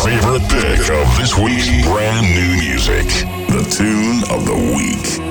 favorite pick of this week's brand new music. The tune of the week.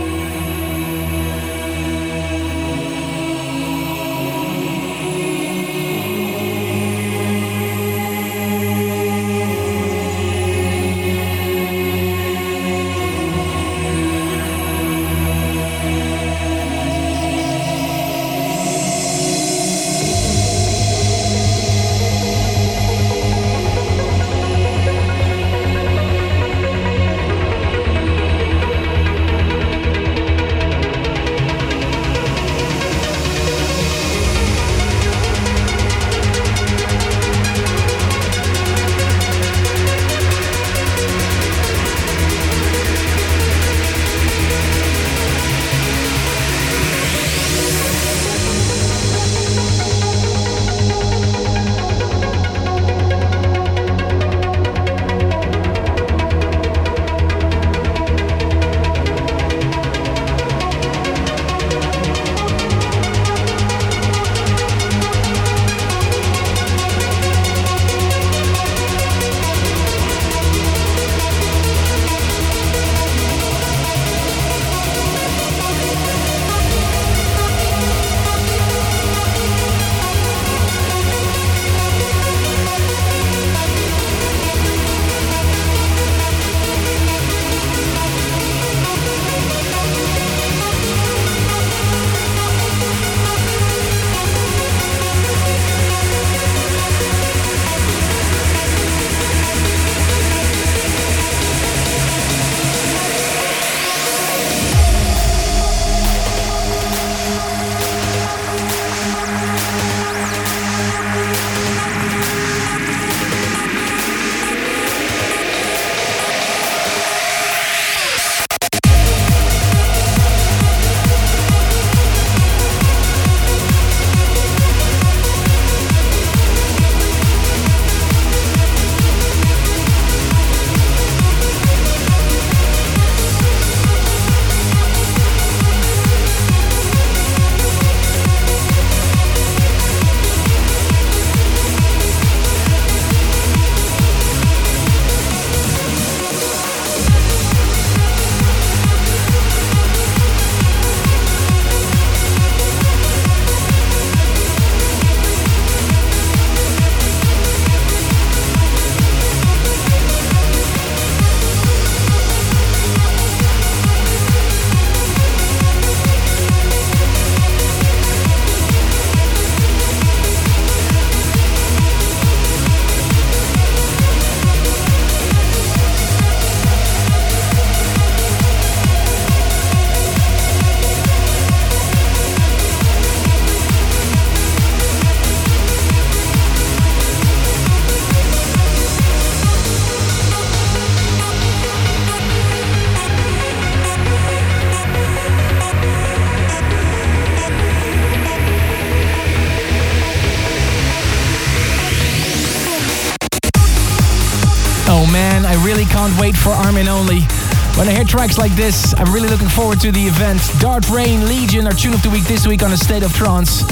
Can't wait for Armin Only. When I hear tracks like this, I'm really looking forward to the event. Dark Rain, Legion, our tune of the week this week on A State of Trance.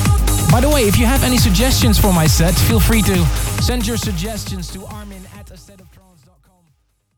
By the way, if you have any suggestions for my set, feel free to send your suggestions to Armin at A State of Trance.